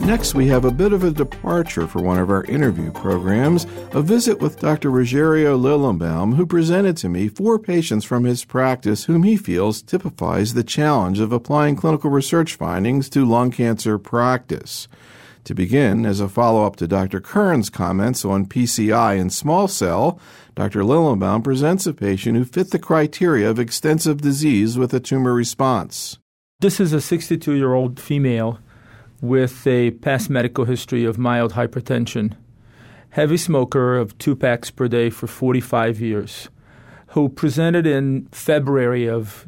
Next, we have a bit of a departure for one of our interview programs, a visit with Dr. Rogerio Lillenbaum, who presented to me 4 patients from his practice whom he feels typifies the challenge of applying clinical research findings to lung cancer practice. To begin, as a follow-up to Dr. Kern's comments on PCI and small cell, Dr. Lillenbaum presents a patient who fit the criteria of extensive disease with a tumor response. This is a 62-year-old female with a past medical history of mild hypertension, heavy smoker of 2 packs per day for 45 years, who presented in February of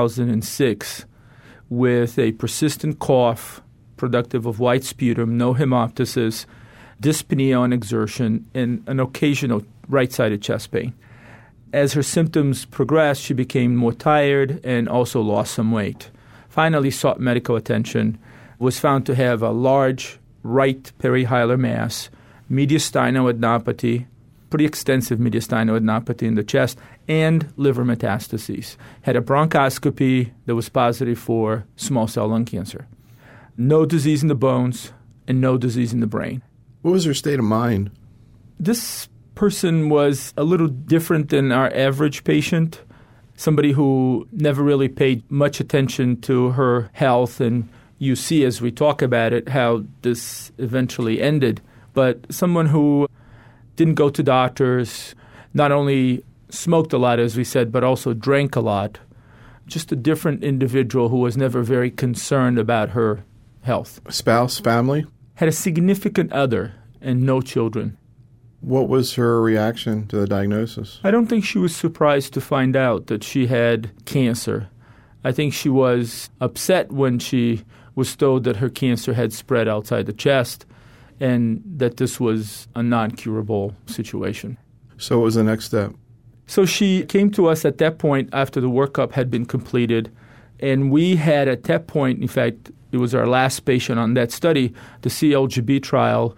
2006 with a persistent cough, productive of white sputum, no hemoptysis, dyspnea on exertion, and an occasional right-sided chest pain. As her symptoms progressed, she became more tired and also lost some weight. Finally sought medical attention, was found to have a large right perihilar mass, mediastinal adenopathy, pretty extensive mediastinal adenopathy in the chest, and liver metastases. Had a bronchoscopy that was positive for small cell lung cancer. No disease in the bones and no disease in the brain. What was her state of mind? This person was a little different than our average patient, somebody who never really paid much attention to her health, and you see as we talk about it how this eventually ended. But someone who didn't go to doctors, not only smoked a lot, as we said, but also drank a lot. Just a different individual who was never very concerned about her health. Spouse, family? Had a significant other and no children. What was her reaction to the diagnosis? I don't think she was surprised to find out that she had cancer. I think she was upset when she was told that her cancer had spread outside the chest and that this was a non-curable situation. So what was the next step? So she came to us at that point after the workup had been completed, and we had at that point, in fact, it was our last patient on that study, the CLGB trial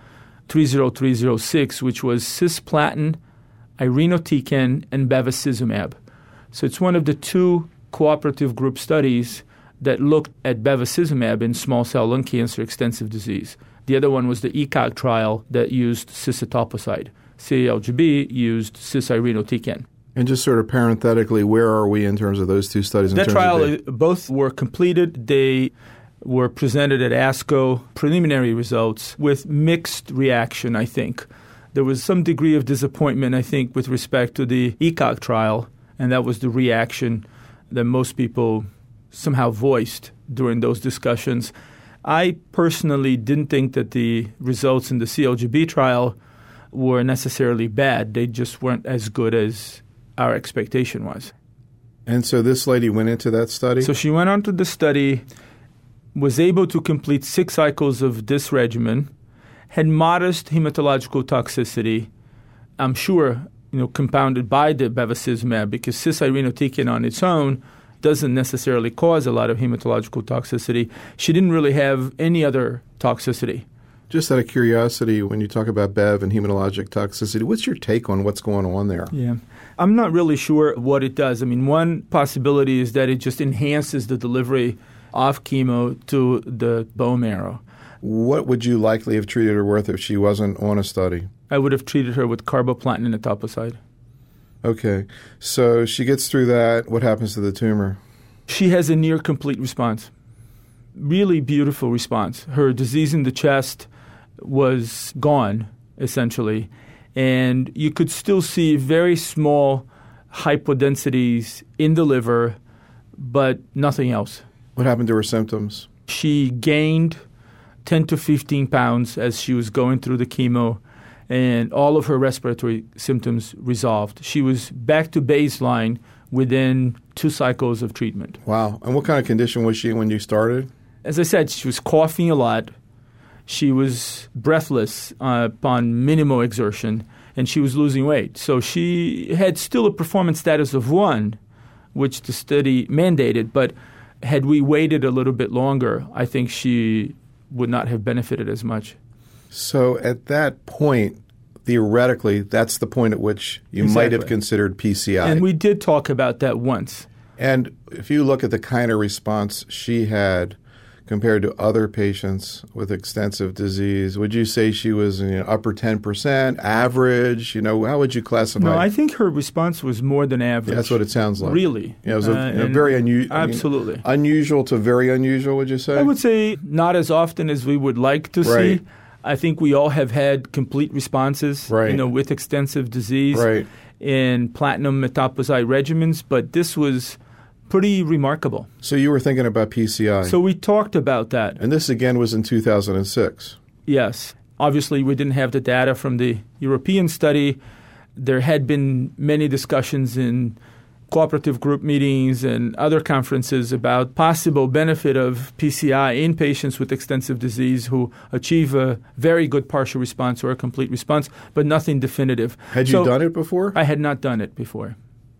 30306, which was cisplatin, irinotecan, and bevacizumab. So it's one of the 2 cooperative group studies that looked at bevacizumab in small cell lung cancer extensive disease. The other one was the ECOG trial that used cis-etoposide. CLGB used cis-irinotecan. And just sort of parenthetically, where are we in terms of those 2 studies? That trial, both were completed. They were presented at ASCO, preliminary results, with mixed reaction, I think. There was some degree of disappointment, I think, with respect to the ECOG trial, and that was the reaction that most people somehow voiced during those discussions. I personally didn't think that the results in the CLGB trial were necessarily bad. They just weren't as good as our expectation was. And so this lady went into that study? So she went on to the study, was able to complete 6 cycles of this regimen, had modest hematological toxicity, I'm sure, compounded by the bevacizumab, because cis-irinotecan on its own doesn't necessarily cause a lot of hematological toxicity. She didn't really have any other toxicity. Just out of curiosity, when you talk about Bev and hematologic toxicity, what's your take on what's going on there? Yeah. I'm not really sure what it does. I mean, one possibility is that it just enhances the delivery of chemo to the bone marrow. What would you likely have treated her with if she wasn't on a study? I would have treated her with carboplatin and etoposide. Okay. So she gets through that. What happens to the tumor? She has a near complete response. Really beautiful response. Her disease in the chest was gone, essentially. And you could still see very small hypodensities in the liver, but nothing else. What happened to her symptoms? She gained 10 to 15 pounds as she was going through the chemo, and all of her respiratory symptoms resolved. She was back to baseline within 2 cycles of treatment. Wow. And what kind of condition was she in when you started? As I said, she was coughing a lot. She was breathless upon minimal exertion, and she was losing weight. So she had still a performance status of 1, which the study mandated, but had we waited a little bit longer, I think she would not have benefited as much. So at that point, theoretically, that's the point at which you might have considered PCI. And we did talk about that once. And if you look at the kind of response she had compared to other patients with extensive disease? Would you say she was upper 10%, average? How would you classify? No, I think her response was more than average. Yeah, that's what it sounds like. Really? Yeah, it was very unusual. Absolutely. Unusual to very unusual, would you say? I would say not as often as we would like to see. I think we all have had complete responses, with extensive disease in platinum metoposide regimens, but this was pretty remarkable. So you were thinking about PCI. So we talked about that. And this again was in 2006. Yes. Obviously, we didn't have the data from the European study. There had been many discussions in cooperative group meetings and other conferences about possible benefit of PCI in patients with extensive disease who achieve a very good partial response or a complete response, but nothing definitive. Had you done it before? I had not done it before.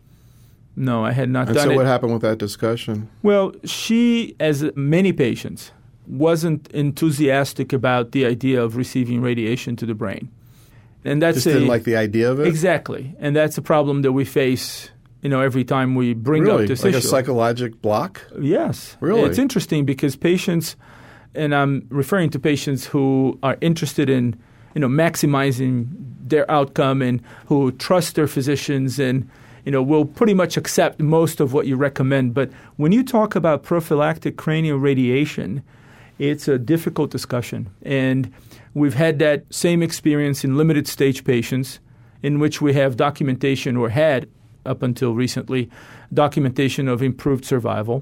No, I had not done it. And so what happened with that discussion? Well, she, as many patients, wasn't enthusiastic about the idea of receiving radiation to the brain. And that's just didn't like the idea of it? Exactly. And that's a problem that we face every time we bring up this issue. Like a psychologic block? Yes. Really? It's interesting because patients, and I'm referring to patients who are interested in, maximizing their outcome and who trust their physicians and, will pretty much accept most of what you recommend. But when you talk about prophylactic cranial radiation, it's a difficult discussion. And we've had that same experience in limited stage patients in which we have documentation or had up until recently, documentation of improved survival.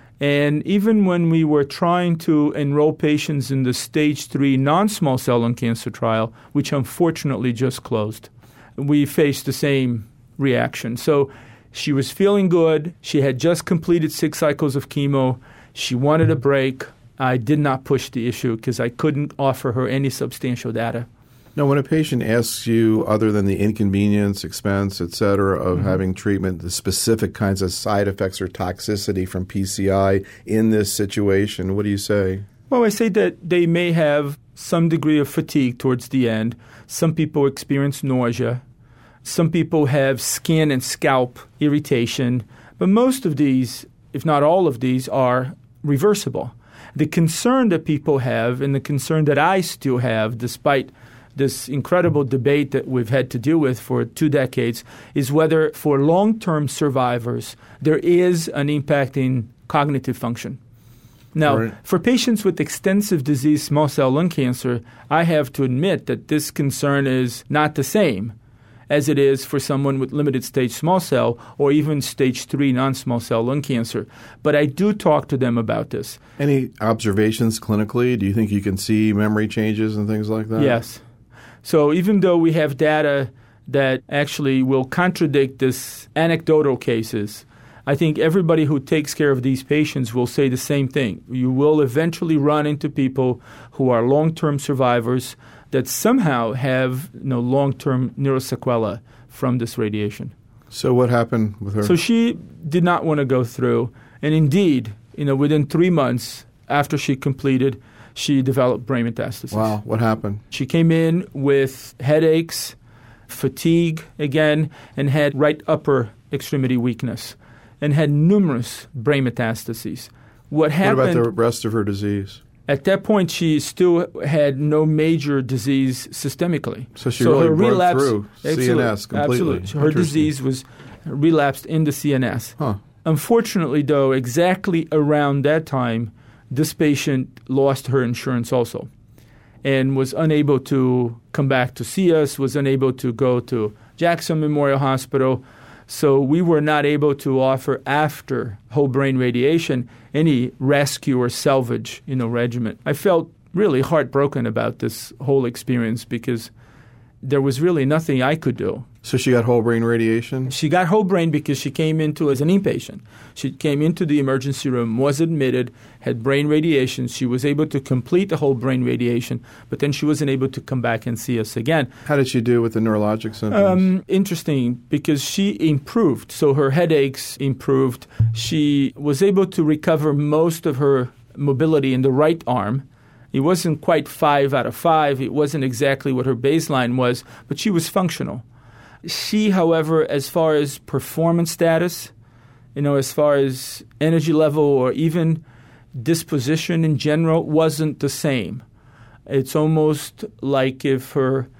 And even when we were trying to enroll patients in the stage 3 non-small cell lung cancer trial, which unfortunately just closed, we faced the same reaction. So she was feeling good. She had just completed 6 cycles of chemo. She wanted a break. I did not push the issue because I couldn't offer her any substantial data. Now, when a patient asks you, other than the inconvenience, expense, et cetera, of having treatment, the specific kinds of side effects or toxicity from PCI in this situation, what do you say? Well, I say that they may have some degree of fatigue towards the end. Some people experience nausea. Some people have skin and scalp irritation. But most of these, if not all of these, are reversible. The concern that people have, and the concern that I still have, despite this incredible debate that we've had to deal with for 2 decades, is whether for long-term survivors there is an impact in cognitive function. Now, for patients with extensive disease small cell lung cancer, I have to admit that this concern is not the same as it is for someone with limited stage small cell or even stage 3 non-small cell lung cancer. But I do talk to them about this. Any observations clinically? Do you think you can see memory changes and things like that? Yes. So even though we have data that actually will contradict this anecdotal cases, I think everybody who takes care of these patients will say the same thing. You will eventually run into people who are long-term survivors that somehow have long-term neurosequela from this radiation. So what happened with her? So she did not want to go through. And indeed, within 3 months after she completed, she developed brain metastasis. Wow. What happened? She came in with headaches, fatigue again, and had right upper extremity weakness, and had numerous brain metastases. What happened? What about the rest of her disease? At that point, she still had no major disease systemically. So she really broke through CNS completely. Absolutely. Her disease was relapsed into CNS. Huh. Unfortunately, though, exactly around that time, this patient lost her insurance also and was unable to come back to see us, was unable to go to Jackson Memorial Hospital. So we were not able to offer, after whole brain radiation, any rescue or salvage regimen. I felt really heartbroken about this whole experience because there was really nothing I could do. So she got whole brain radiation? She got whole brain because she came into as an inpatient. She came into the emergency room, was admitted, had brain radiation. She was able to complete the whole brain radiation, but then she wasn't able to come back and see us again. How did she do with the neurologic symptoms? Interesting, because she improved. So her headaches improved. She was able to recover most of her mobility in the right arm. It wasn't quite 5 out of 5. It wasn't exactly what her baseline was, but she was functional. She, however, as far as performance status, as far as energy level or even disposition in general wasn't the same. It's almost like if her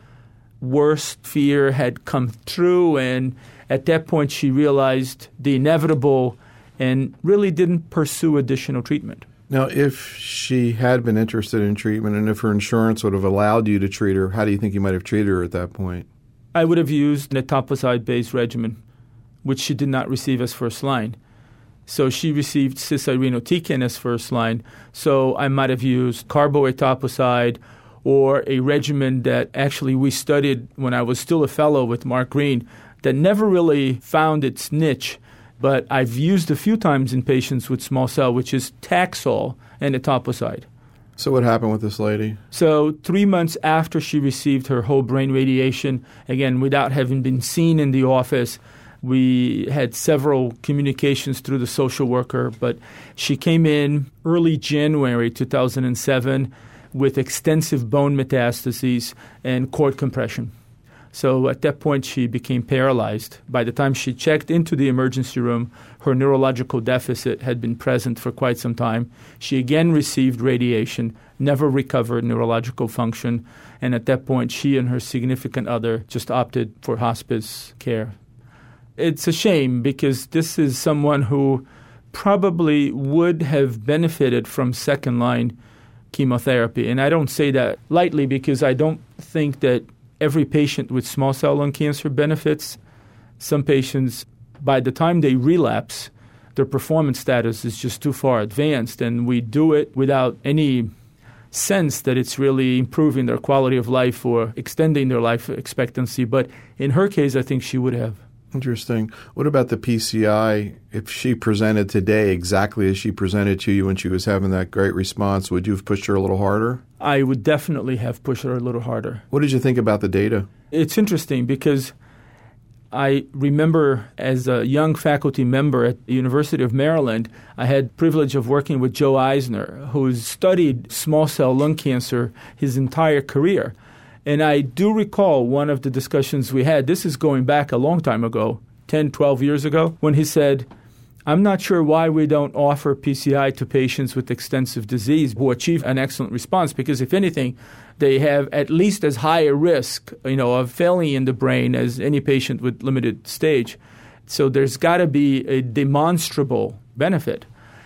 worst fear had come true, and at that point she realized the inevitable and really didn't pursue additional treatment. Now, if she had been interested in treatment and if her insurance would have allowed you to treat her, how do you think you might have treated her at that point? I would have used an etoposide-based regimen, which she did not receive as first line. So she received cis-irinotecan as first line, so I might have used carboetoposide or a regimen that actually we studied when I was still a fellow with Mark Green that never really found its niche, but I've used a few times in patients with small cell, which is Taxol and etoposide. So what happened with this lady? So 3 months after she received her whole brain radiation, again, without having been seen in the office, we had several communications through the social worker, but she came in early January 2007 with extensive bone metastases and cord compression. So at that point, she became paralyzed. By the time she checked into the emergency room, her neurological deficit had been present for quite some time. She again received radiation, never recovered neurological function, and at that point, she and her significant other just opted for hospice care. It's a shame because this is someone who probably would have benefited from second-line chemotherapy. And I don't say that lightly because I don't think that every patient with small cell lung cancer benefits. Some patients, by the time they relapse, their performance status is just too far advanced, and we do it without any sense that it's really improving their quality of life or extending their life expectancy. But in her case, I think she would have. Interesting. What about the PCI? If she presented today exactly as she presented to you when she was having that great response, would you have pushed her a little harder? I would definitely have pushed her a little harder. What did you think about the data? It's interesting because I remember as a young faculty member at the University of Maryland, I had the privilege of working with Joe Eisner, who's studied small cell lung cancer his entire career. And I do recall one of the discussions we had, this is going back a long time ago, 10, 12 years ago, when he said, I'm not sure why we don't offer PCI to patients with extensive disease who achieve an excellent response, because if anything, they have at least as high a risk, of failing in the brain as any patient with limited stage. So there's got to be a demonstrable benefit.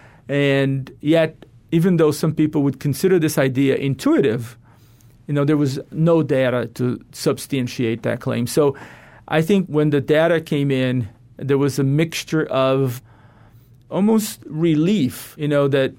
And yet, even though some people would consider this idea intuitive, there was no data to substantiate that claim. So I think when the data came in, there was a mixture of almost relief, that,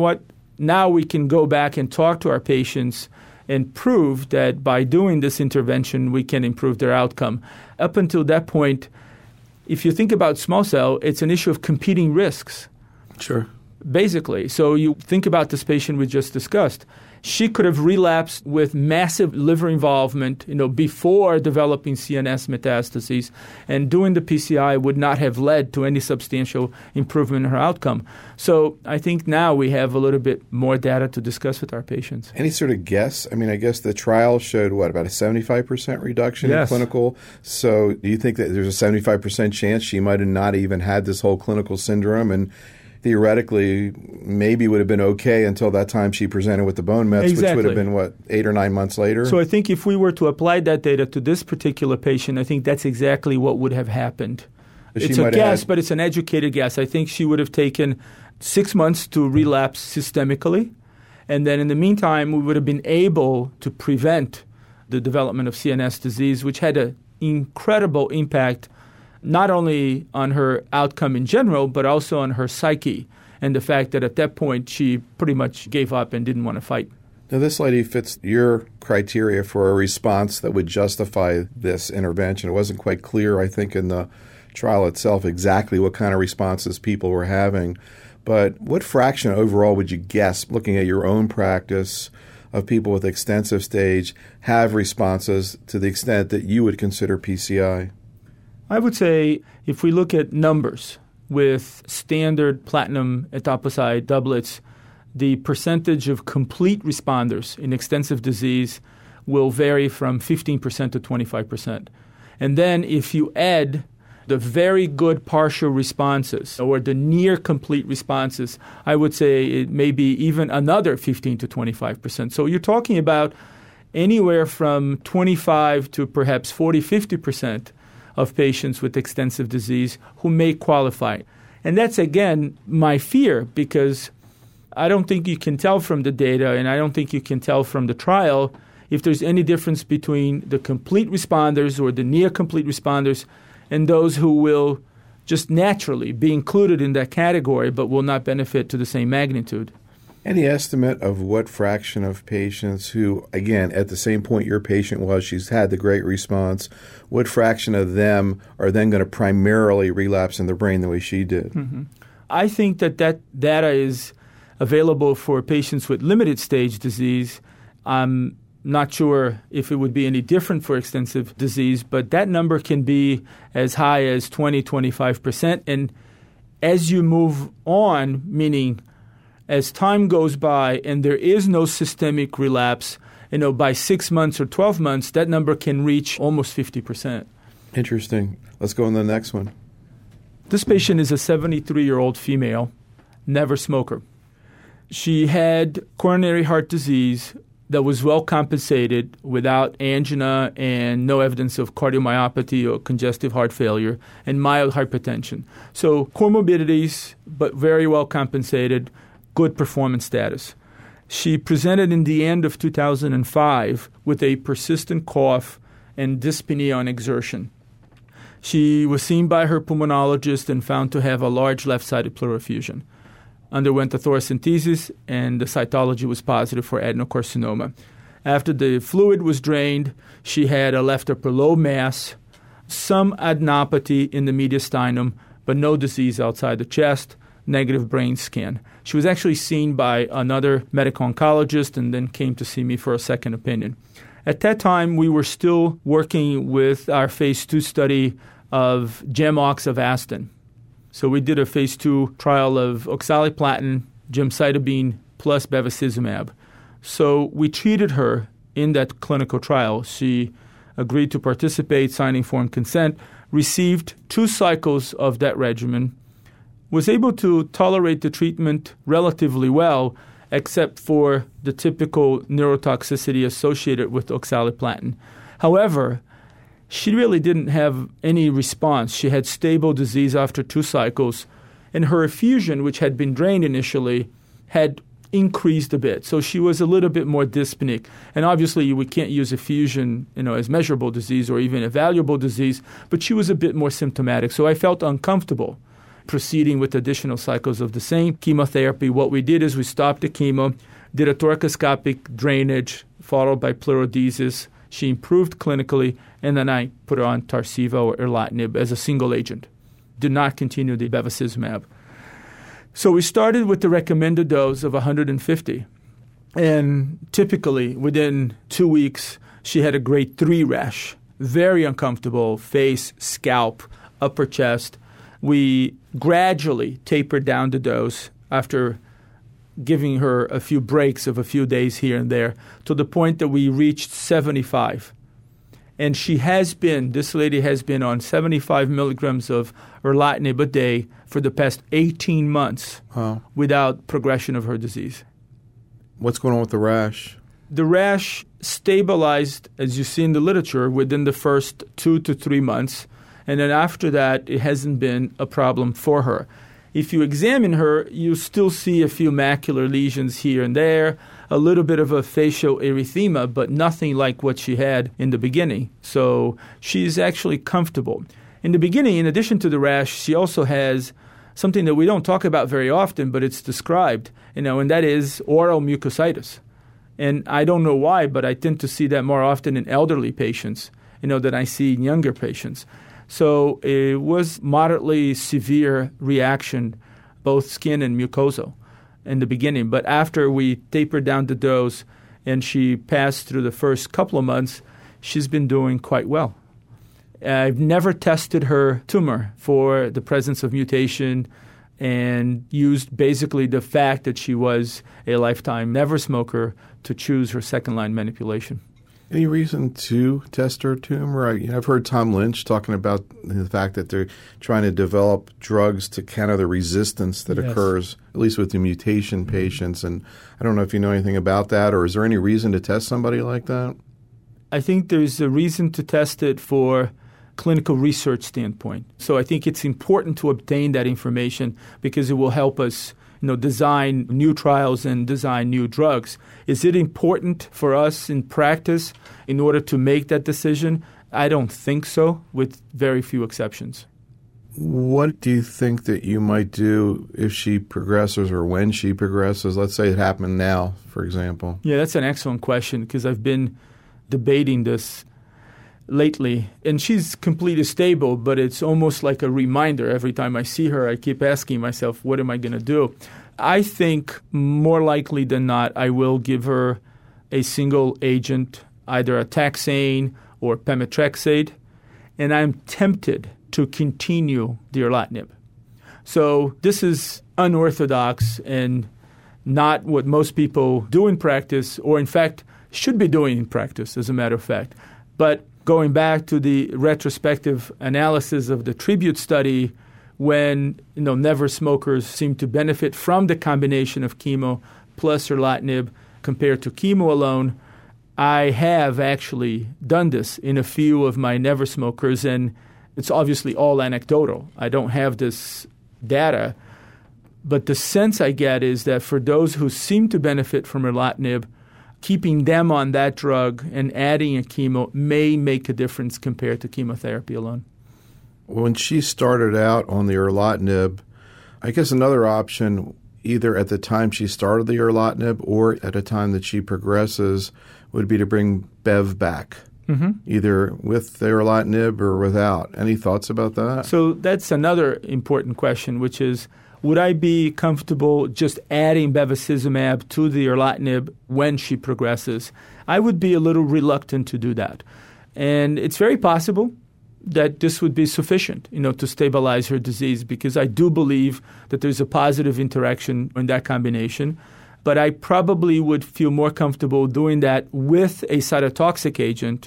now we can go back and talk to our patients and prove that by doing this intervention, we can improve their outcome. Up until that point, if you think about small cell, it's an issue of competing risks. Sure. Basically. So you think about this patient we just discussed. She could have relapsed with massive liver involvement, before developing CNS metastases, and doing the PCI would not have led to any substantial improvement in her outcome. So I think now we have a little bit more data to discuss with our patients. Any sort of guess? I mean, I guess the trial showed, about a 75% reduction in clinical? So do you think that there's a 75% chance she might have not even had this whole clinical syndrome and theoretically maybe would have been okay until that time she presented with the bone mets, Exactly. which would have been, 8 or 9 months later? So I think if we were to apply that data to this particular patient, I think that's exactly what would have happened. It's a guess, but it's an educated guess. I think she would have taken 6 months to relapse systemically, and then in the meantime, we would have been able to prevent the development of CNS disease, which had an incredible impact not only on her outcome in general, but also on her psyche, and the fact that at that point she pretty much gave up and didn't want to fight. Now, this lady fits your criteria for a response that would justify this intervention. It wasn't quite clear, I think, in the trial itself exactly what kind of responses people were having. But what fraction overall would you guess, looking at your own practice, of people with extensive stage have responses to the extent that you would consider PCI? I would say if we look at numbers with standard platinum etoposide doublets, the percentage of complete responders in extensive disease will vary from 15% to 25%. And then if you add The very good partial responses or the near complete responses, I would say it may be even another 15 to 25%. So you're talking about anywhere from 25 to perhaps 40, 50% of patients with extensive disease who may qualify. And that's, again, my fear, because I don't think you can tell from the data, and I don't think you can tell from the trial if there's any difference between the complete responders or the near complete responders and those who will just naturally be included in that category but will not benefit to the same magnitude. Any estimate of what fraction of patients who, again, at the same point your patient was, she's had the great response, what fraction of them are then going to primarily relapse in the brain the way she did? Mm-hmm. I think that data is available for patients with limited stage disease. I'm not sure if it would be any different for extensive disease, but that number can be as high as 20, 25%. And as you move on, meaning as time goes by and there is no systemic relapse, by 6 months or 12 months, that number can reach almost 50%. Interesting. Let's go on to the next one. This patient is a 73-year-old female, never smoker. She had coronary heart disease that was well compensated without angina and no evidence of cardiomyopathy or congestive heart failure and mild hypertension. So comorbidities, but very well compensated, good performance status. She presented in the end of 2005 with a persistent cough and dyspnea on exertion. She was seen by her pulmonologist and found to have a large left-sided pleural effusion. Underwent a thoracentesis, and the cytology was positive for adenocarcinoma. After the fluid was drained, she had a left upper lobe mass, some adenopathy in the mediastinum, but no disease outside the chest, negative brain scan. She was actually seen by another medical oncologist and then came to see me for a second opinion. At that time, we were still working with our phase 2 study of GEMOX Avastin. So we did a phase 2 trial of oxaliplatin, gemcitabine, plus bevacizumab. So we treated her in that clinical trial. She agreed to participate, signed informed consent, received 2 cycles of that regimen, was able to tolerate the treatment relatively well, except for the typical neurotoxicity associated with oxaliplatin. However, she really didn't have any response. She had stable disease after 2 cycles, and her effusion, which had been drained initially, had increased a bit. So she was a little bit more dyspneic. And obviously, we can't use effusion, as measurable disease or even evaluable disease, but she was a bit more symptomatic. So I felt uncomfortable proceeding with additional cycles of the same chemotherapy. What we did is we stopped the chemo, did a thoracoscopic drainage, followed by pleurodesis. She improved clinically, and then I put her on Tarceva or erlotinib as a single agent. Did not continue the bevacizumab. So we started with the recommended dose of 150. And typically, within 2 weeks, she had a grade 3 rash. Very uncomfortable, face, scalp, upper chest. We gradually tapered down the dose after giving her a few breaks of a few days here and there to the point that we reached 75. And this lady has been on 75 milligrams of erlotinib a day for the past 18 months without progression of her disease. What's going on with the rash? The rash stabilized, as you see in the literature, within the first 2 to 3 months. And then after that, it hasn't been a problem for her. If you examine her, you still see a few macular lesions here and there, a little bit of a facial erythema, but nothing like what she had in the beginning. So she's actually comfortable. In the beginning, in addition to the rash, she also has something that we don't talk about very often, but it's described, and that is oral mucositis. And I don't know why, but I tend to see that more often in elderly patients, than I see in younger patients. So it was moderately severe reaction, both skin and mucosal in the beginning. But after we tapered down the dose and she passed through the first couple of months, she's been doing quite well. I've never tested her tumor for the presence of mutation and used basically the fact that she was a lifetime never smoker to choose her second-line manipulation. Any reason to test her tumor? I've heard Tom Lynch talking about the fact that they're trying to develop drugs to counter the resistance that occurs, at least with the mutation patients. And I don't know if you know anything about that, or is there any reason to test somebody like that? I think there's a reason to test it for clinical research standpoint. So I think it's important to obtain that information because it will help us design new trials and design new drugs. Is it important for us in practice in order to make that decision? I don't think so, with very few exceptions. What do you think that you might do if she progresses or when she progresses? Let's say it happened now, for example. Yeah, that's an excellent question because I've been debating this lately. And she's completely stable, but it's almost like a reminder. Every time I see her, I keep asking myself, what am I going to do? I think more likely than not, I will give her a single agent, either a taxane or pemetrexate, and I'm tempted to continue the erlotinib. So this is unorthodox and not what most people do in practice, or in fact should be doing in practice, as a matter of fact. But going back to the retrospective analysis of the Tribute study, when never smokers seem to benefit from the combination of chemo plus erlotinib compared to chemo alone, I have actually done this in a few of my never smokers, and it's obviously all anecdotal. I don't have this data, but the sense I get is that for those who seem to benefit from erlotinib, keeping them on that drug and adding a chemo may make a difference compared to chemotherapy alone. When she started out on the erlotinib, I guess another option, either at the time she started the erlotinib or at a time that she progresses, would be to bring Bev back, either with the erlotinib or without. Any thoughts about that? So that's another important question, which is, would I be comfortable just adding bevacizumab to the erlotinib when she progresses? I would be a little reluctant to do that. And it's very possible that this would be sufficient, to stabilize her disease, because I do believe that there's a positive interaction in that combination. But I probably would feel more comfortable doing that with a cytotoxic agent.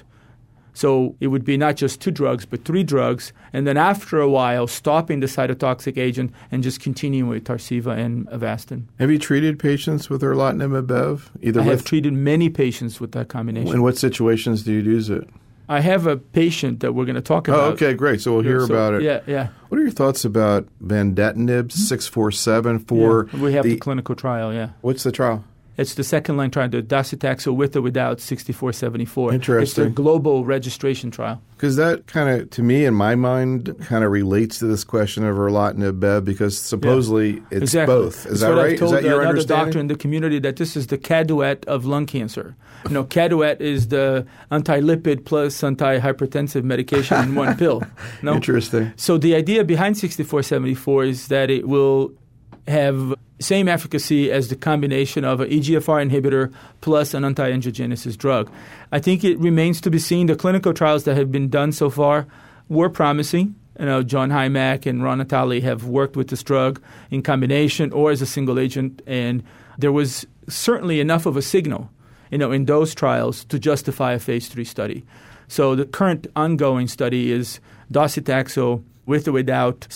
So it would be not just 2 drugs, but 3 drugs, and then after a while stopping the cytotoxic agent and just continuing with Tarceva and Avastin. Have you treated patients with erlotinib and Bev? I have treated many patients with that combination. In what situations do you use it? I have a patient that we're going to talk about. Oh, okay, great. So we'll hear about it. Yeah. What are your thoughts about vandetanib 647 for we have the clinical trial, yeah. What's the trial? It's the second-line trial, the docetaxel with or without 6474. Interesting. It's the global registration trial. Because that kind of, to me, in my mind, kind of relates to this question of erlotinib Bev, because supposedly it's both. Is that right? Is that your understanding? Another doctor in the community that this is the Caduet of lung cancer. Caduet is the anti-lipid plus anti-hypertensive medication in one pill. Interesting. So the idea behind 6474 is that it will have same efficacy as the combination of an EGFR inhibitor plus an anti-angiogenesis drug. I think it remains to be seen. The clinical trials that have been done so far were promising. John Hymak and Ron Natali have worked with this drug in combination or as a single agent, and there was certainly enough of a signal, in those trials to justify a phase 3 study. So the current ongoing study is docetaxel with or without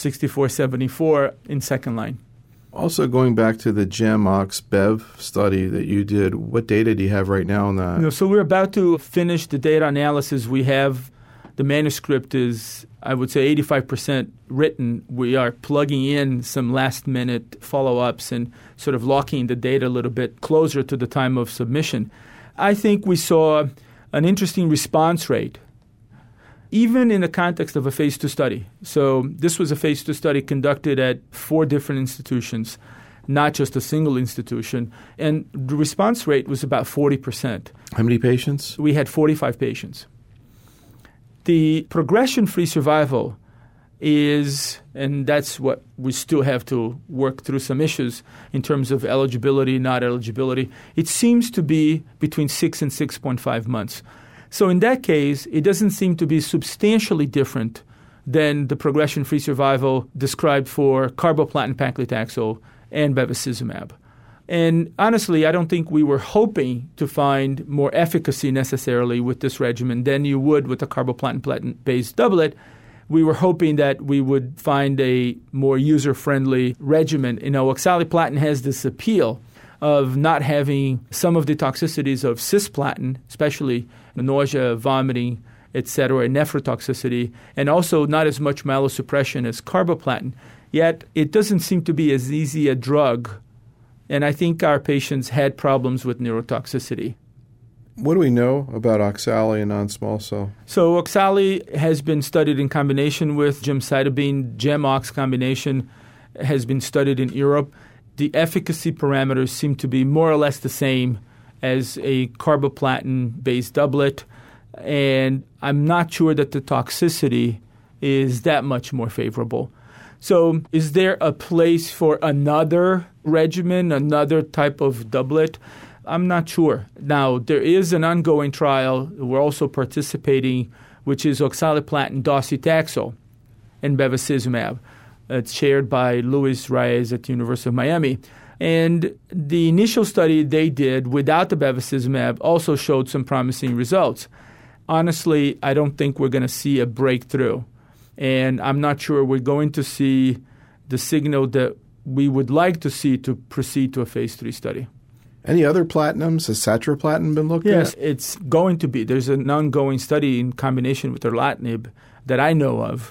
6474 in second line. Also, going back to the GEM-OX-Bev study that you did, what data do you have right now on that? So we're about to finish the data analysis. We have the manuscript is, I would say, 85% written. We are plugging in some last-minute follow-ups and sort of locking the data a little bit closer to the time of submission. I think we saw an interesting response rate, even in the context of a phase 2 study. So this was a phase 2 study conducted at 4 different institutions, not just a single institution. And the response rate was about 40%. How many patients? We had 45 patients. The progression-free survival is, and that's what we still have to work through some issues in terms of eligibility, not eligibility. It seems to be between 6 and 6.5 months. So in that case, it doesn't seem to be substantially different than the progression-free survival described for carboplatin paclitaxel and bevacizumab. And honestly, I don't think we were hoping to find more efficacy necessarily with this regimen than you would with a carboplatin-platinum-based doublet. We were hoping that we would find a more user-friendly regimen. Oxaliplatin has this appeal of not having some of the toxicities of cisplatin, especially nausea, vomiting, etc., and nephrotoxicity, and also not as much myelosuppression as carboplatin. Yet it doesn't seem to be as easy a drug, and I think our patients had problems with neurotoxicity. What do we know about oxali and non-small cell? So oxali has been studied in combination with gemcitabine. Gem-ox combination has been studied in Europe. The efficacy parameters seem to be more or less the same as a carboplatin-based doublet, and I'm not sure that the toxicity is that much more favorable. So is there a place for another regimen, another type of doublet? I'm not sure. Now, there is an ongoing trial we're also participating, which is oxaliplatin docetaxel and bevacizumab. It's chaired by Luis Reyes at the University of Miami. And the initial study they did without the bevacizumab also showed some promising results. Honestly, I don't think we're going to see a breakthrough. And I'm not sure we're going to see the signal that we would like to see to proceed to a phase 3 study. Any other platinums? Has satraplatin been looked at? Yes, it's going to be. There's an ongoing study in combination with erlotinib that I know of.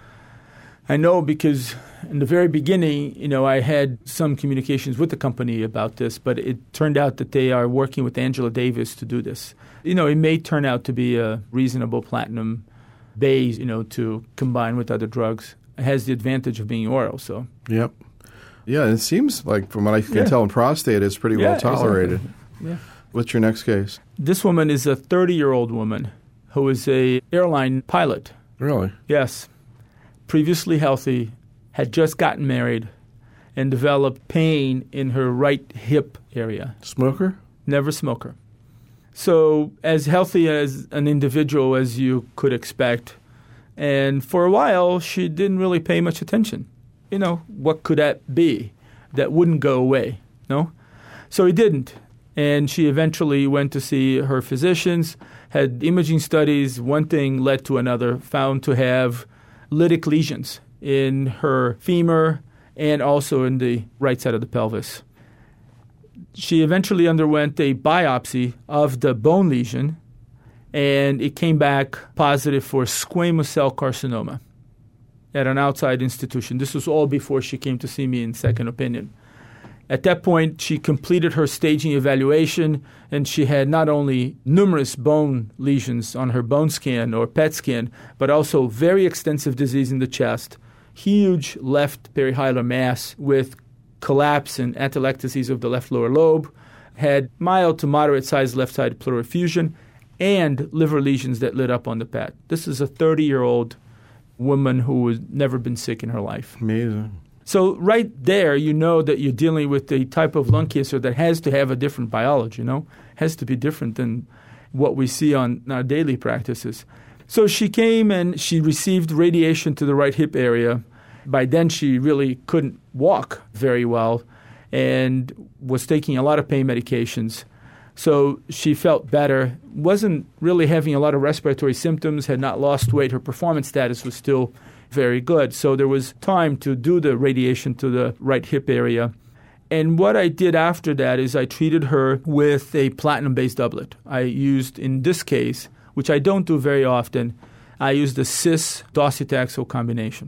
I know because in the very beginning, I had some communications with the company about this, but it turned out that they are working with Angela Davis to do this. It may turn out to be a reasonable platinum base, to combine with other drugs. It has the advantage of being oral, so. Yep. Yeah, it seems like, from what I can tell in prostate, it's pretty well tolerated. Exactly. Yeah. What's your next case? This woman is a 30-year-old woman who is an airline pilot. Really? Yes. Previously healthy, had just gotten married, and developed pain in her right hip area. Smoker? Never smoker. So as healthy as an individual as you could expect. And for a while, she didn't really pay much attention. What could that be that wouldn't go away? No? So he didn't. And she eventually went to see her physicians, had imaging studies. One thing led to another, found to have lytic lesions in her femur and also in the right side of the pelvis. She eventually underwent a biopsy of the bone lesion, and it came back positive for squamous cell carcinoma at an outside institution. This was all before she came to see me in second opinion. At that point, she completed her staging evaluation, and she had not only numerous bone lesions on her bone scan or PET scan, but also very extensive disease in the chest, huge left perihilar mass with collapse and atelectasis of the left lower lobe, had mild to moderate-sized left-sided pleural effusion, and liver lesions that lit up on the PET. This is a 30-year-old woman who has never been sick in her life. Amazing. So right there, that you're dealing with a type of lung cancer that has to have a different biology, has to be different than what we see on our daily practices. So she came and she received radiation to the right hip area. By then, she really couldn't walk very well and was taking a lot of pain medications. So she felt better, wasn't really having a lot of respiratory symptoms, had not lost weight. Her performance status was still very good. So there was time to do the radiation to the right hip area. And what I did after that is I treated her with a platinum-based doublet. I used, in this case, which I don't do very often, I used the cis-docetaxel combination.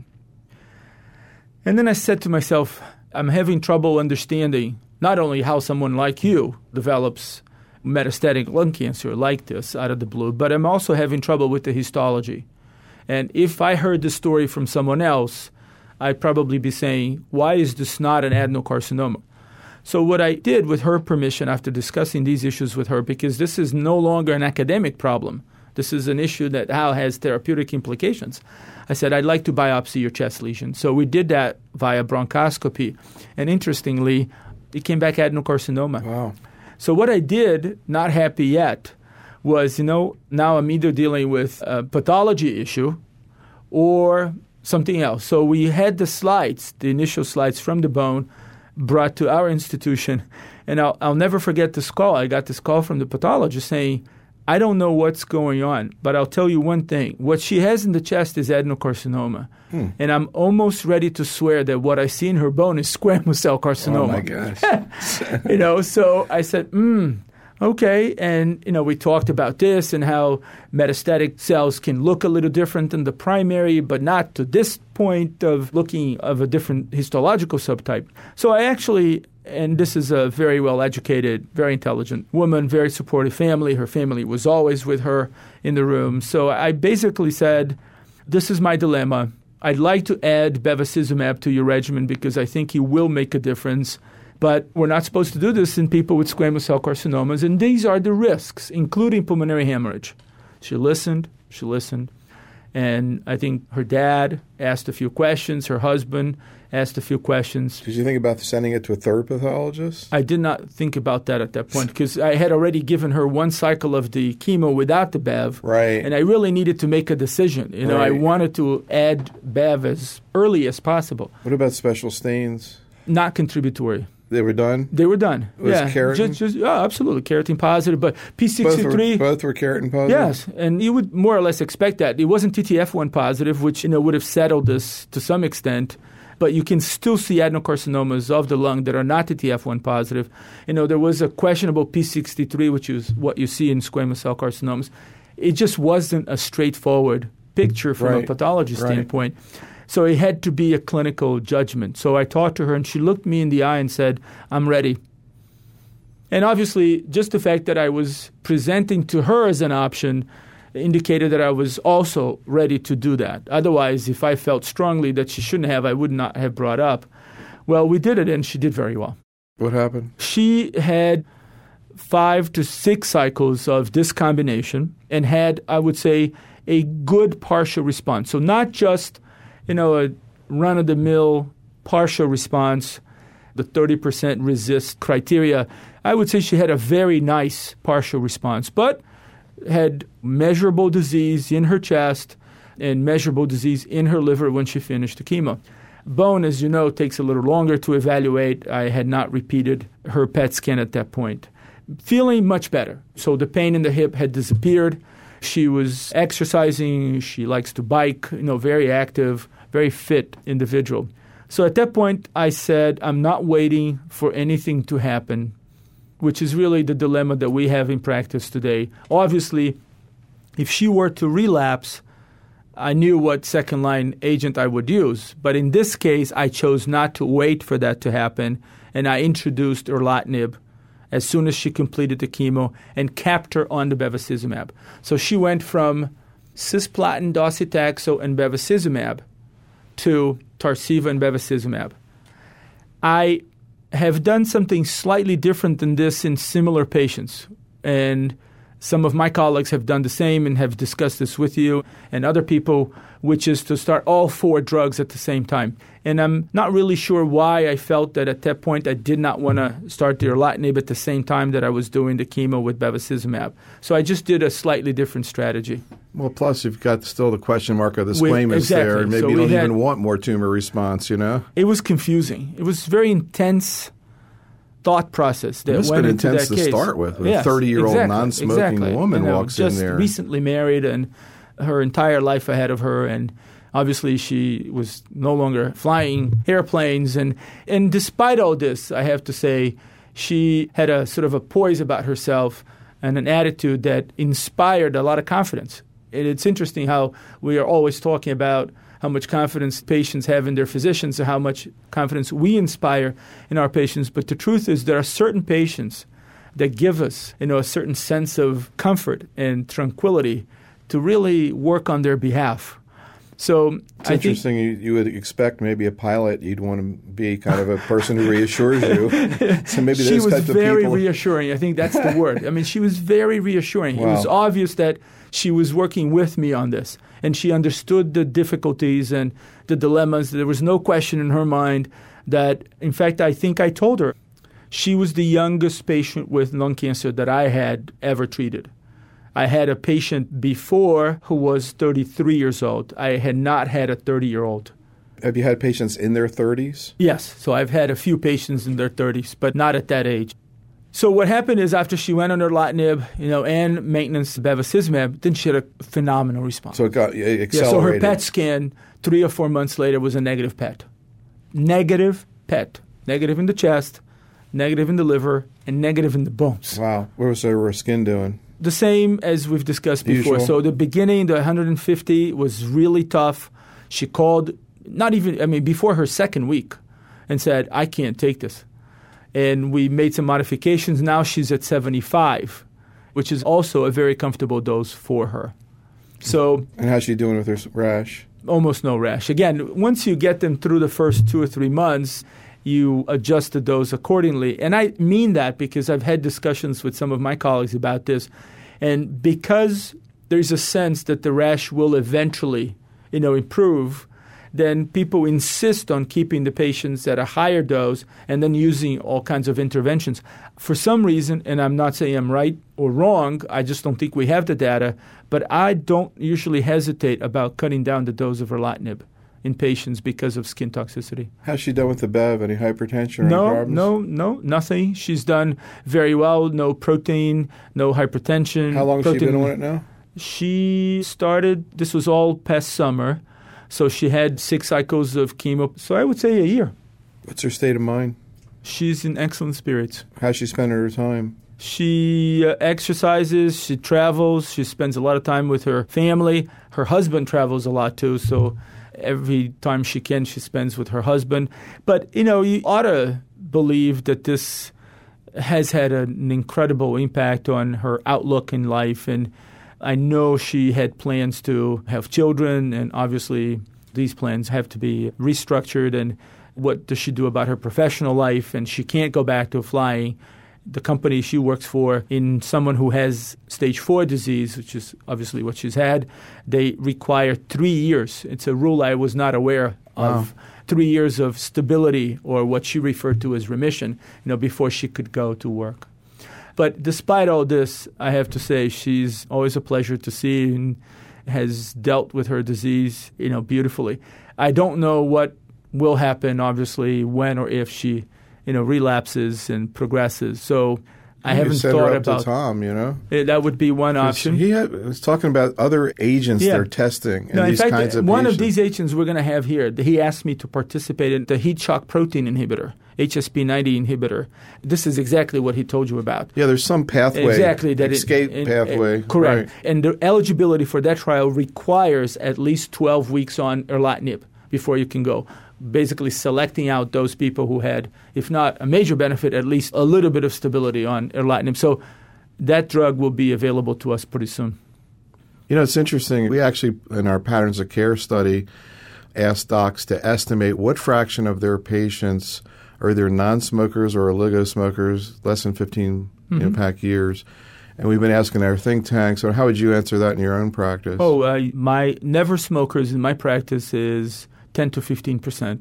And then I said to myself, I'm having trouble understanding not only how someone like you develops metastatic lung cancer like this out of the blue, but I'm also having trouble with the histology. And if I heard the story from someone else, I'd probably be saying, why is this not an adenocarcinoma? So what I did, with her permission, after discussing these issues with her, because this is no longer an academic problem, this is an issue that now has therapeutic implications, I said, I'd like to biopsy your chest lesion. So we did that via bronchoscopy. And interestingly, it came back adenocarcinoma. Wow. So what I did, not happy yet, was, now I'm either dealing with a pathology issue or something else. So we had the initial slides from the bone, brought to our institution, And I'll never forget this call. I got this call from the pathologist saying, I don't know what's going on, but I'll tell you one thing. What she has in the chest is adenocarcinoma. And I'm almost ready to swear that what I see in her bone is squamous cell carcinoma. Oh, my gosh. So I said, okay. And, we talked about this and how metastatic cells can look a little different than the primary, but not to this point of looking of a different histological subtype. So I actually, and this is a very well-educated, very intelligent woman, very supportive family. Her family was always with her in the room. So I basically said, this is my dilemma. I'd like to add bevacizumab to your regimen because I think it will make a difference. But we're not supposed to do this in people with squamous cell carcinomas, and these are the risks, including pulmonary hemorrhage. She listened, and I think her dad asked a few questions, her husband asked a few questions. Did you think about sending it to a third pathologist? I did not think about that at that point because I had already given her one cycle of the chemo without the Bev. Right. And I really needed to make a decision. Right. I wanted to add Bev as early as possible. What about special stains? Not contributory. They were done? They were done. Was keratin? Absolutely. Keratin positive. But P63. Both were keratin positive? Yes. And you would more or less expect that. It wasn't TTF1 positive, which would have settled this to some extent. But you can still see adenocarcinomas of the lung that are not TTF1 positive. There was a questionable P63, which is what you see in squamous cell carcinomas. It just wasn't a straightforward picture from a pathology standpoint. So it had to be a clinical judgment. So I talked to her, and she looked me in the eye and said, I'm ready. And obviously, just the fact that I was presenting to her as an option indicated that I was also ready to do that. Otherwise, if I felt strongly that she shouldn't have, I would not have brought up. Well, we did it, and she did very well. What happened? She had 5 to 6 cycles of this combination and had, I would say, a good partial response. So not just a run-of-the-mill partial response, the 30% resist criteria. I would say she had a very nice partial response, but had measurable disease in her chest and measurable disease in her liver when she finished the chemo. Bone, as you know, takes a little longer to evaluate. I had not repeated her PET scan at that point. Feeling much better. So the pain in the hip had disappeared. She was exercising. She likes to bike, very active, very fit individual. So at that point, I said, I'm not waiting for anything to happen, which is really the dilemma that we have in practice today. Obviously, if she were to relapse, I knew what second-line agent I would use. But in this case, I chose not to wait for that to happen, and I introduced erlotinib as soon as she completed the chemo and capped her on the bevacizumab. So she went from cisplatin, docetaxel, and bevacizumab to Tarceva and bevacizumab. I have done something slightly different than this in similar patients, and some of my colleagues have done the same and have discussed this with you and other people, which is to start all 4 drugs at the same time. And I'm not really sure why I felt that at that point I did not want to start the erlotinib at the same time that I was doing the chemo with bevacizumab. So I just did a slightly different strategy. Well, plus you've got still the question mark of the squamous there, and maybe you don't even want more tumor response, It was confusing. It was very intense thought process that went into that case. It's been intense to start with. A 30-year-old non-smoking woman walks in there. Just recently married and her entire life ahead of her, and obviously she was no longer flying airplanes. And despite all this, I have to say, she had a sort of a poise about herself and an attitude that inspired a lot of confidence. And it's interesting how we are always talking about how much confidence patients have in their physicians and how much confidence we inspire in our patients. But the truth is there are certain patients that give us, a certain sense of comfort and tranquility to really work on their behalf. So it's interesting. You would expect maybe a pilot, you'd want to be kind of a person who reassures you. So maybe she was very people. Reassuring. I think that's the word. I mean, she was very reassuring. Wow. It was obvious that she was working with me on this, and she understood the difficulties and the dilemmas. There was no question in her mind that, in fact, I think I told her she was the youngest patient with lung cancer that I had ever treated. I had a patient before who was 33 years old. I had not had a 30-year-old. Have you had patients in their 30s? Yes. So I've had a few patients in their 30s, but not at that age. So what happened is after she went on erlotinib, and maintenance bevacizumab, then she had a phenomenal response. So it got accelerated. Yeah, so her PET scan 3 or 4 months later was a negative PET. Negative PET. Negative in the chest, negative in the liver, and negative in the bones. Wow. What was her skin doing? The same as we've discussed before. Usual. So the beginning, the 150 was really tough. She called, before her second week and said, I can't take this. And we made some modifications. Now she's at 75, which is also a very comfortable dose for her. So, and how's she doing with her rash? Almost no rash. Again, once you get them through the first 2 or 3 months, you adjust the dose accordingly. And I mean that because I've had discussions with some of my colleagues about this. And because there's a sense that the rash will eventually, improve, then people insist on keeping the patients at a higher dose and then using all kinds of interventions. For some reason, and I'm not saying I'm right or wrong, I just don't think we have the data, but I don't usually hesitate about cutting down the dose of erlotinib in patients because of skin toxicity. How's she done with the Bev? Any hypertension or any problems? No, nothing. She's done very well. No protein, no hypertension. How long has she been on it now? She started, this was all past summer, so she had 6 cycles of chemo. So I would say a year. What's her state of mind? She's in excellent spirits. How's she spending her time? She exercises, she travels, she spends a lot of time with her family. Her husband travels a lot too, so every time she can, she spends with her husband. But, you ought to believe that this has had an incredible impact on her outlook in life. And I know she had plans to have children, and obviously these plans have to be restructured. And what does she do about her professional life? And she can't go back to flying. The company she works for, in someone who has stage 4 disease, which is obviously what she's had, they require 3 years. It's a rule I was not aware of. 3 years of stability, or what she referred to as remission, before she could go to work. But despite all this, I have to say she's always a pleasure to see and has dealt with her disease, beautifully. I don't know what will happen, obviously, when or if she relapses and progresses. So I haven't thought about to Tom, that would be one option. He was talking about other agents they're testing and these kinds of one patients. Of these agents we're going to have here, he asked me to participate in the heat shock protein inhibitor, HSP90 inhibitor. This is exactly what he told you about. Yeah, there's some pathway. Exactly. That escape pathway. Correct. Right. And the eligibility for that trial requires at least 12 weeks on erlotinib before you can go. Basically selecting out those people who had, if not a major benefit, at least a little bit of stability on erlotinib. So that drug will be available to us pretty soon. It's interesting. We actually, in our Patterns of Care study, asked docs to estimate what fraction of their patients are either non-smokers or oligosmokers, less than 15 pack years. And we've been asking our think tank, so how would you answer that in your own practice? My never smokers in my practice is 10 to 15%.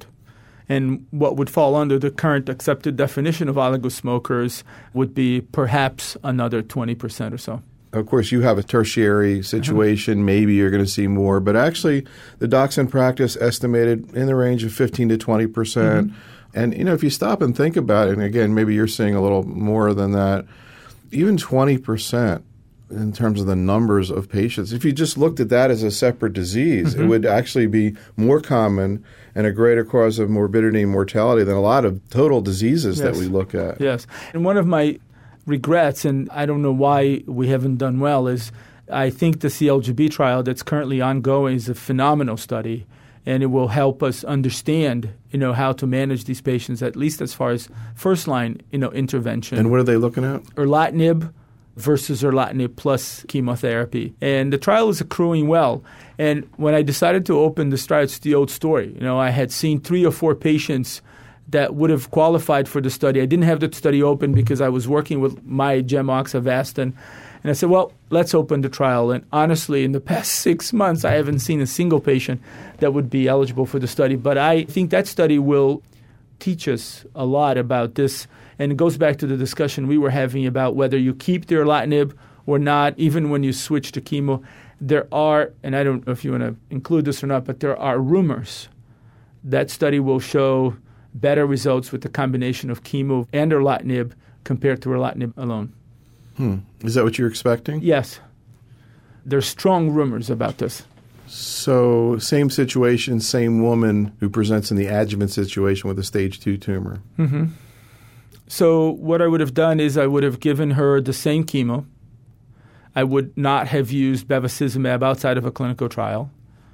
And what would fall under the current accepted definition of oligosmokers would be perhaps another 20% or so. Of course, you have a tertiary situation. Maybe you're going to see more. But actually, the docs in practice estimated in the range of 15 to 20%. And, if you stop and think about it, and again, maybe you're seeing a little more than that, even 20% in terms of the numbers of patients. If you just looked at that as a separate disease, it would actually be more common and a greater cause of morbidity and mortality than a lot of total diseases that we look at. Yes. And one of my regrets, and I don't know why we haven't done well, is I think the CLGB trial that's currently ongoing is a phenomenal study, and it will help us understand, how to manage these patients, at least as far as first-line, intervention. And what are they looking at? Erlotinib versus erlotinib plus chemotherapy. And the trial is accruing well. And when I decided to open this trial, it's the old story. I had seen 3 or 4 patients that would have qualified for the study. I didn't have the study open because I was working with my GemOx Avastin. And I said, well, let's open the trial. And honestly, in the past 6 months, I haven't seen a single patient that would be eligible for the study. But I think that study will teach us a lot about this. And it goes back to the discussion we were having about whether you keep the erlotinib or not, even when you switch to chemo. There are, and I don't know if you want to include this or not, but there are rumors that study will show better results with the combination of chemo and erlotinib compared to erlotinib alone. Is that what you're expecting? Yes. There's strong rumors about this. So same situation, same woman who presents in the adjuvant situation with a stage 2 tumor. Mm-hmm. So what I would have done is I would have given her the same chemo. I would not have used bevacizumab outside of a clinical trial.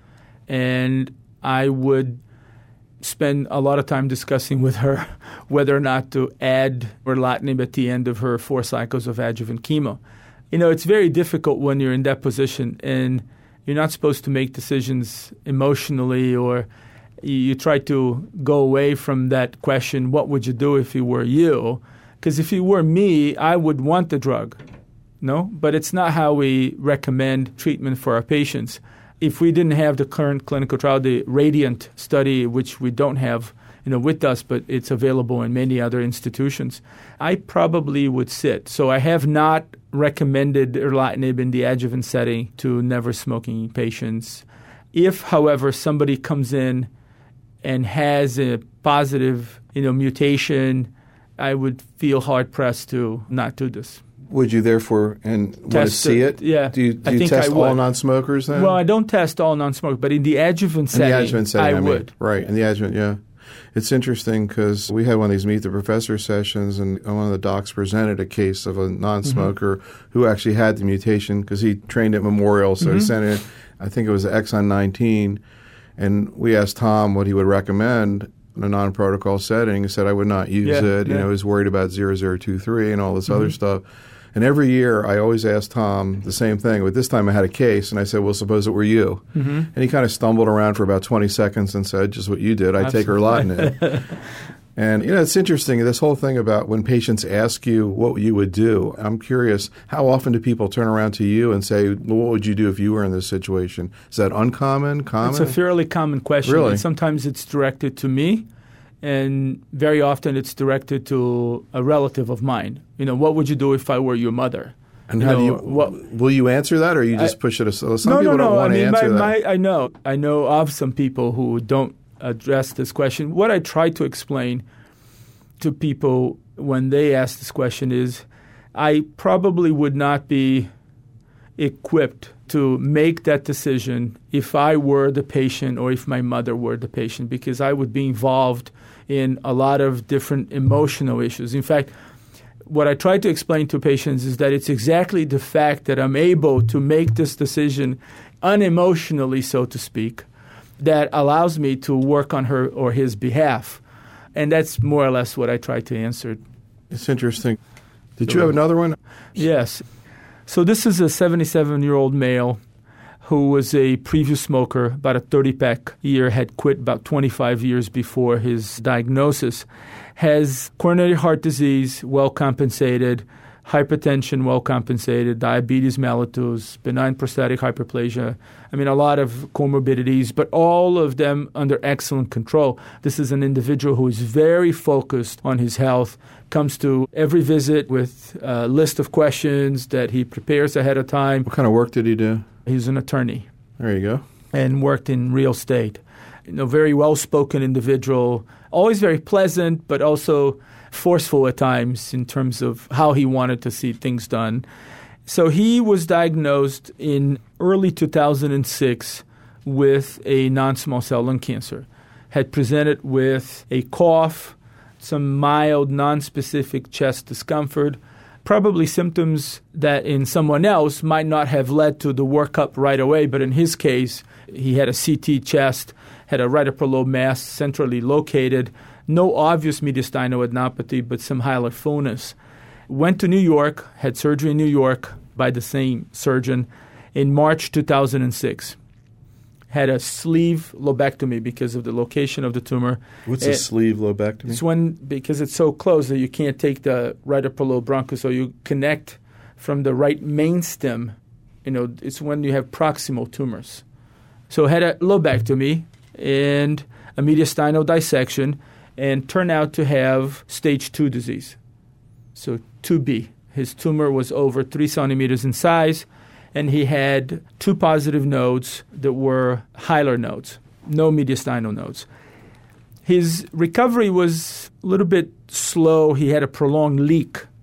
And I would spend a lot of time discussing with her whether or not to add erlotinib at the end of her 4 cycles of adjuvant chemo. It's very difficult when you're in that position, and you're not supposed to make decisions emotionally, or you try to go away from that question, what would you do if it were you? Because if it were me, I would want the drug. No? But it's not how we recommend treatment for our patients. If we didn't have the current clinical trial, the RADIANT study, which we don't have with us, but it's available in many other institutions, I probably would sit. So I have not recommended erlotinib in the adjuvant setting to never-smoking patients. If, however, somebody comes in and has a positive mutation, I would feel hard-pressed to not do this. Would you therefore want to see it? Yeah. Do you test all non-smokers then? Well, I don't test all non-smokers, but in the adjuvant setting, I would. Right, in the adjuvant, yeah. It's interesting because we had one of these Meet the Professor sessions, and one of the docs presented a case of a non-smoker who actually had the mutation because he trained at Memorial, so he sent it, I think it was exon 19, and we asked Tom what he would recommend in a non-protocol setting. He said, I would not use it. He was worried about 0023 and all this other stuff. And every year I always ask Tom the same thing, but this time I had a case, and I said, well, suppose it were you. And he kind of stumbled around for about 20 seconds and said, just what you did, I'd take erlotinib. And, it's interesting, this whole thing about when patients ask you what you would do. I'm curious, how often do people turn around to you and say, well, what would you do if you were in this situation? Is that uncommon, common? It's a fairly common question. Really? And sometimes it's directed to me, and very often it's directed to a relative of mine. What would you do if I were your mother? And how do you? Will you answer that, or you just push it aside? Some people don't want to answer that. I know of some people who don't address this question. What I try to explain to people when they ask this question is, I probably would not be equipped to make that decision if I were the patient or if my mother were the patient, because I would be involved in a lot of different emotional issues. In fact, what I try to explain to patients is that it's exactly the fact that I'm able to make this decision unemotionally, so to speak, that allows me to work on her or his behalf. And that's more or less what I try to answer. It's interesting. Did you have another one? Yes. So this is a 77-year-old male who was a previous smoker, about a 30-pack a year, had quit about 25 years before his diagnosis, has coronary heart disease, well-compensated, hypertension, well-compensated, diabetes mellitus, benign prostatic hyperplasia. I mean, a lot of comorbidities, but all of them under excellent control. This is an individual who is very focused on his health, comes to every visit with a list of questions that he prepares ahead of time. What kind of work did he do? He's an attorney. There you go. And worked in real estate. Very well-spoken individual, always very pleasant, but also forceful at times in terms of how he wanted to see things done. So he was diagnosed in early 2006 with a non-small cell lung cancer, had presented with a cough, some mild non-specific chest discomfort, probably symptoms that in someone else might not have led to the workup right away, but in his case, he had a CT chest, had a right upper lobe mass centrally located, no obvious mediastinal adenopathy, but some hilar fullness. Went to New York, had surgery in New York by the same surgeon in March 2006. Had a sleeve lobectomy because of the location of the tumor. What's a sleeve lobectomy? It's because it's so close that you can't take the right upper lobe bronchus, so you connect from the right main stem. It's when you have proximal tumors. So had a lobectomy and a mediastinal dissection, and turned out to have stage 2 disease. So 2B. His tumor was over 3 centimeters in size, and he had 2 positive nodes that were hilar nodes, no mediastinal nodes. His recovery was a little bit slow. He had a prolonged leak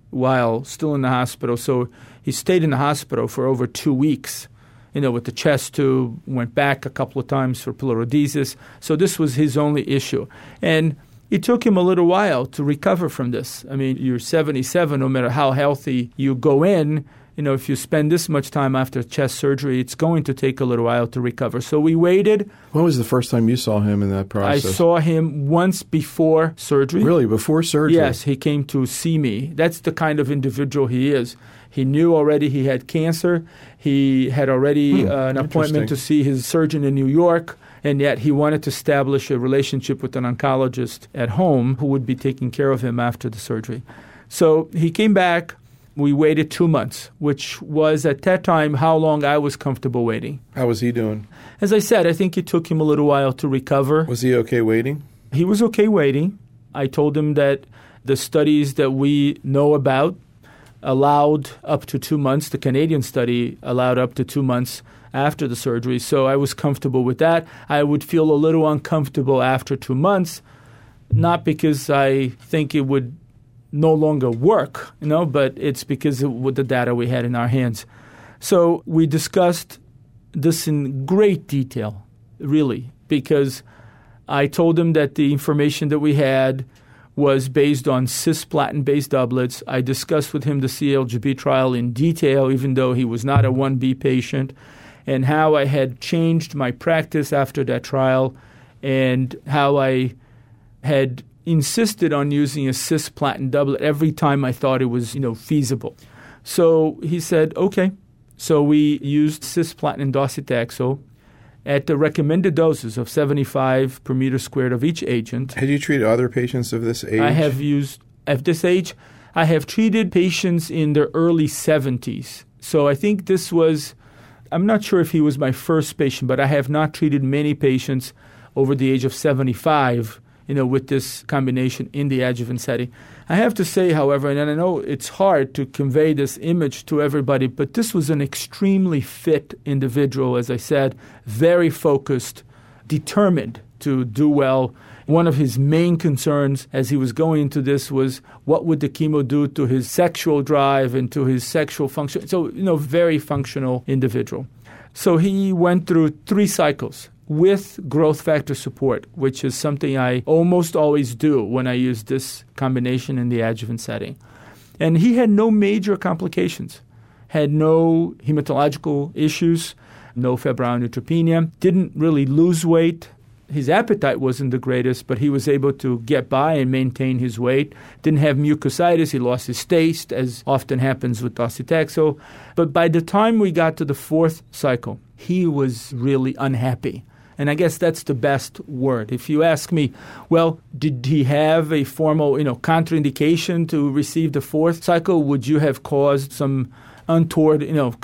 while still in the hospital. So he stayed in the hospital for over 2 weeks, with the chest tube, went back a couple of times for pleurodesis. So this was his only issue. And it took him a little while to recover from this. I mean, you're 77, no matter how healthy you go in, if you spend this much time after chest surgery, it's going to take a little while to recover. So we waited. When was the first time you saw him in that process? I saw him once before surgery. Really? Before surgery? Yes, he came to see me. That's the kind of individual he is. He knew already he had cancer. He had already an appointment to see his surgeon in New York, and yet he wanted to establish a relationship with an oncologist at home who would be taking care of him after the surgery. So he came back. We waited 2 months, which was at that time how long I was comfortable waiting. How was he doing? As I said, I think it took him a little while to recover. Was he okay waiting? He was okay waiting. I told him that the studies that we know about allowed up to 2 months. The Canadian study allowed up to 2 months after the surgery, so I was comfortable with that. I would feel a little uncomfortable after 2 months, not because I think it would no longer work, but it's because of the data we had in our hands. So we discussed this in great detail, really, because I told him that the information that we had was based on cisplatin-based doublets. I discussed with him the CALGB trial in detail, even though he was not a 1B patient, and how I had changed my practice after that trial and how I had insisted on using a cisplatin doublet every time I thought it was, feasible. So he said, okay. So we used cisplatin and docetaxel at the recommended doses of 75 per meter squared of each agent. Had you treated other patients of this age? I have used, at this age, I have treated patients in their early 70s. So I think this was, I'm not sure if he was my first patient, but I have not treated many patients over the age of 75 with this combination in the adjuvant setting. I have to say, however, and I know it's hard to convey this image to everybody, but this was an extremely fit individual, as I said, very focused, determined to do well. One of his main concerns as he was going into this was what would the chemo do to his sexual drive and to his sexual function. So, very functional individual. So he went through 3 cycles with growth factor support, which is something I almost always do when I use this combination in the adjuvant setting. And he had no major complications, had no hematological issues, no febrile neutropenia, didn't really lose weight. His appetite wasn't the greatest, but he was able to get by and maintain his weight. Didn't have mucositis. He lost his taste, as often happens with docetaxel. But by the time we got to the 4th cycle, he was really unhappy. And I guess that's the best word. If you ask me, well, did he have a formal, contraindication to receive the 4th cycle? Would you have caused some untoward,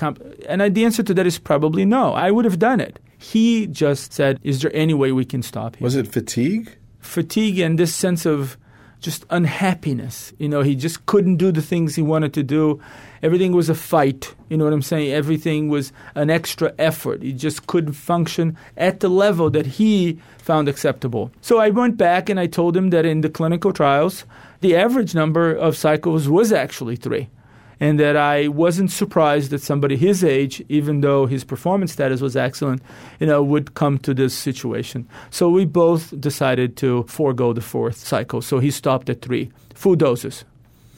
and the answer to that is probably no. I would have done it. He just said, is there any way we can stop him? Was it fatigue? Fatigue and this sense of just unhappiness. He just couldn't do the things he wanted to do. Everything was a fight. You know what I'm saying? Everything was an extra effort. He just couldn't function at the level that he found acceptable. So I went back and I told him that in the clinical trials, the average number of cycles was actually 3. And that I wasn't surprised that somebody his age, even though his performance status was excellent, would come to this situation. So we both decided to forego the 4th cycle. So he stopped at 3 full doses.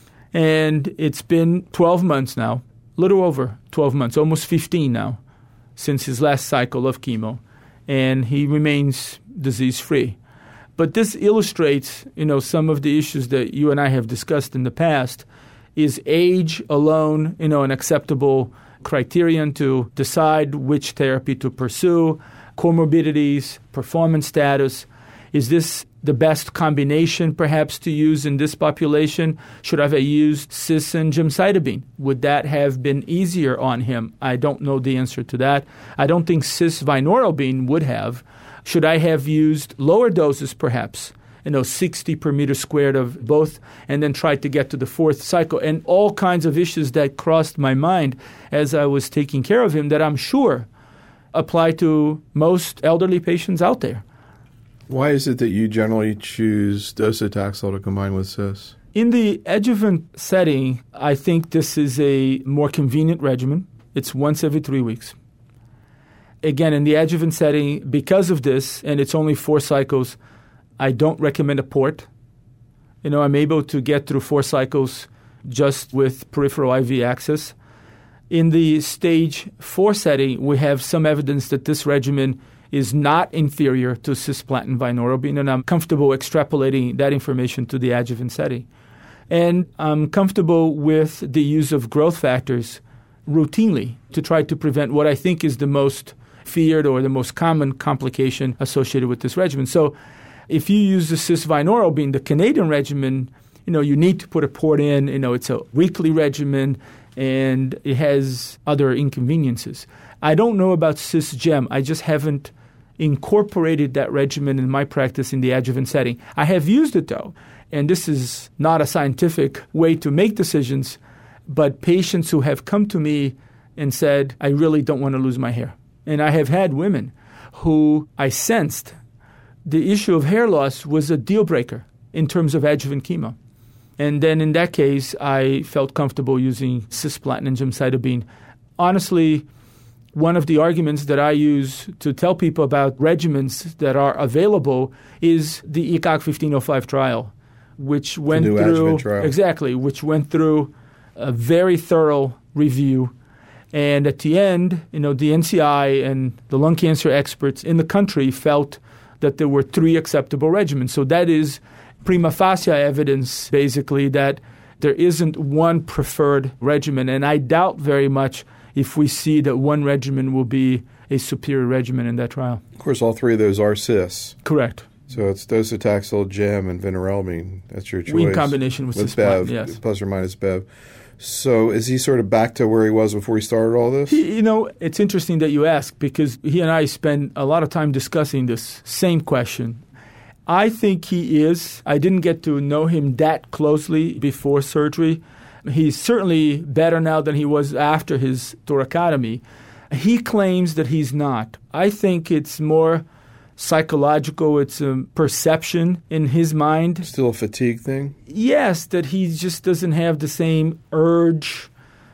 And it's been 12 months now, a little over 12 months, almost 15 now, since his last cycle of chemo. And he remains disease-free. But this illustrates, some of the issues that you and I have discussed in the past. Is age alone, an acceptable criterion to decide which therapy to pursue? Comorbidities, performance status. Is this the best combination perhaps to use in this population? Should I have used cis and gemcitabine? Would that have been easier on him? I don't know the answer to that. I don't think cis vinorelbine would have. Should I have used lower doses perhaps? 60 per meter squared of both, and then tried to get to the 4th cycle, and all kinds of issues that crossed my mind as I was taking care of him that I'm sure apply to most elderly patients out there. Why is it that you generally choose docetaxel to combine with cis? In the adjuvant setting, I think this is a more convenient regimen. It's once every 3 weeks. Again, in the adjuvant setting, because of this, and it's only 4 cycles, I don't recommend a port. I'm able to get through 4 cycles just with peripheral IV access. In the stage 4 setting, we have some evidence that this regimen is not inferior to cisplatin vinorelbine, and I'm comfortable extrapolating that information to the adjuvant setting. And I'm comfortable with the use of growth factors routinely to try to prevent what I think is the most feared or the most common complication associated with this regimen. So if you use the cis-vinorelbine, the Canadian regimen, you need to put a port in. It's a weekly regimen, and it has other inconveniences. I don't know about cis-gem. I just haven't incorporated that regimen in my practice in the adjuvant setting. I have used it, though, and this is not a scientific way to make decisions, but patients who have come to me and said, I really don't want to lose my hair. And I have had women who I sensed the issue of hair loss was a deal breaker in terms of adjuvant chemo. And then in that case, I felt comfortable using cisplatin and gemcitabine. Honestly, one of the arguments that I use to tell people about regimens that are available is the ECOG 1505 trial, which went through a very thorough review. And at the end, the NCI and the lung cancer experts in the country felt that there were 3 acceptable regimens. So that is prima facie evidence, basically, that there isn't one preferred regimen. And I doubt very much if we see that one regimen will be a superior regimen in that trial. Of course, all 3 of those are cis. Correct. So it's docetaxel, gem, and vinorelbine. That's your choice. In combination with cisplatin, yes. Plus or minus Bev. So is he sort of back to where he was before he started all this? It's interesting that you ask, because he and I spend a lot of time discussing this same question. I think he is. I didn't get to know him that closely before surgery. He's certainly better now than he was after his thoracotomy. He claims that he's not. I think it's more psychological. It's a perception in his mind. Still a fatigue thing? Yes, that he just doesn't have the same urge,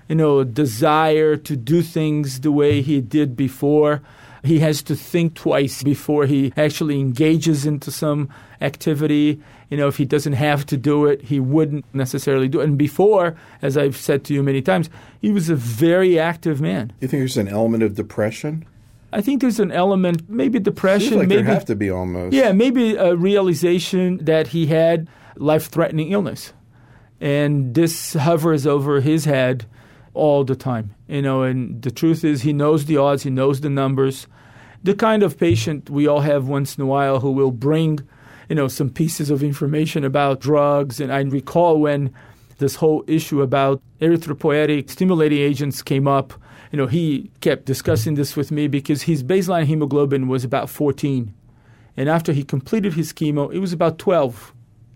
desire to do things the way he did before. He has to think twice before he actually engages into some activity. If he doesn't have to do it, he wouldn't necessarily do it. And before, as I've said to you many times, he was a very active man. You think there's an element of depression? I think there's an element, maybe depression. Seems like maybe, there have to be almost. Yeah, maybe a realization that he had life-threatening illness. And this hovers over his head all the time. And the truth is he knows the odds, he knows the numbers. The kind of patient we all have once in a while who will bring, some pieces of information about drugs. And I recall when this whole issue about erythropoietic stimulating agents came up, he kept discussing this with me because his baseline hemoglobin was about 14. And after he completed his chemo, it was about 12.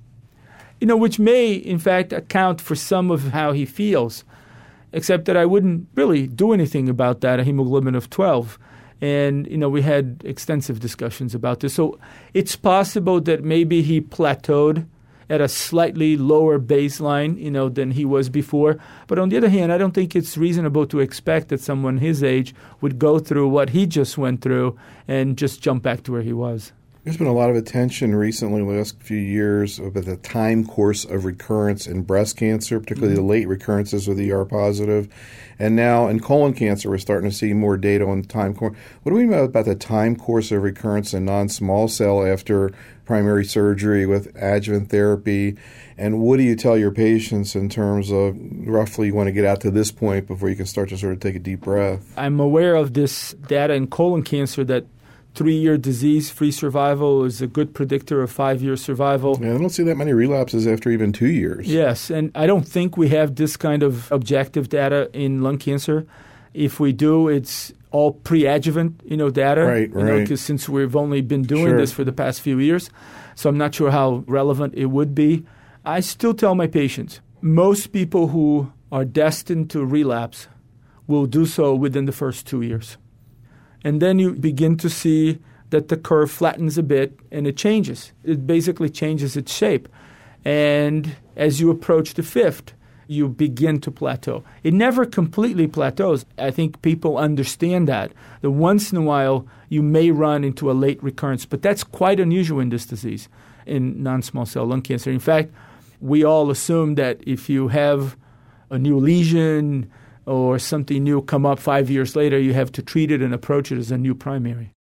Which may, in fact, account for some of how he feels, except that I wouldn't really do anything about that, a hemoglobin of 12. And, we had extensive discussions about this. So it's possible that maybe he plateaued at a slightly lower baseline, than he was before. But on the other hand, I don't think it's reasonable to expect that someone his age would go through what he just went through and just jump back to where he was. There's been a lot of attention recently in the last few years about the time course of recurrence in breast cancer, particularly the late recurrences with ER positive. And now in colon cancer, we're starting to see more data on time course. What do we know about the time course of recurrence in non-small cell after primary surgery with adjuvant therapy? And what do you tell your patients in terms of roughly you want to get out to this point before you can start to sort of take a deep breath? I'm aware of this data in colon cancer that 3-year disease-free survival is a good predictor of 5-year survival. Yeah, I don't see that many relapses after even 2 years. Yes, and I don't think we have this kind of objective data in lung cancer. If we do, it's all pre-adjuvant, data. Right. Because since we've only been doing this for the past few years, so I'm not sure how relevant it would be. I still tell my patients, most people who are destined to relapse will do so within the first 2 years. And then you begin to see that the curve flattens a bit and it changes. It basically changes its shape. And as you approach the fifth, you begin to plateau. It never completely plateaus. I think people understand that once in a while you may run into a late recurrence, but that's quite unusual in this disease, in non-small cell lung cancer. In fact, we all assume that if you have a new lesion or something new come up 5 years later, you have to treat it and approach it as a new primary.